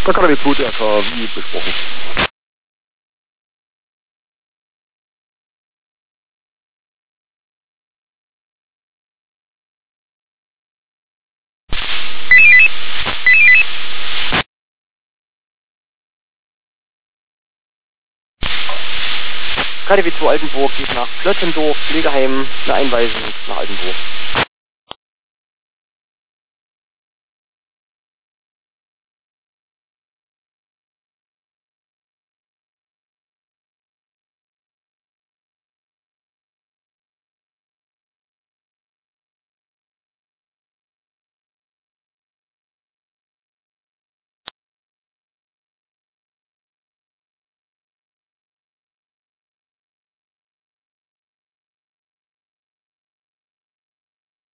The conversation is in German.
Da kann er mit Blut wie besprochen. KDW 2 Altenburg geht nach Plötzendorf, Pflegeheim, eine Einweisung nach Altenburg.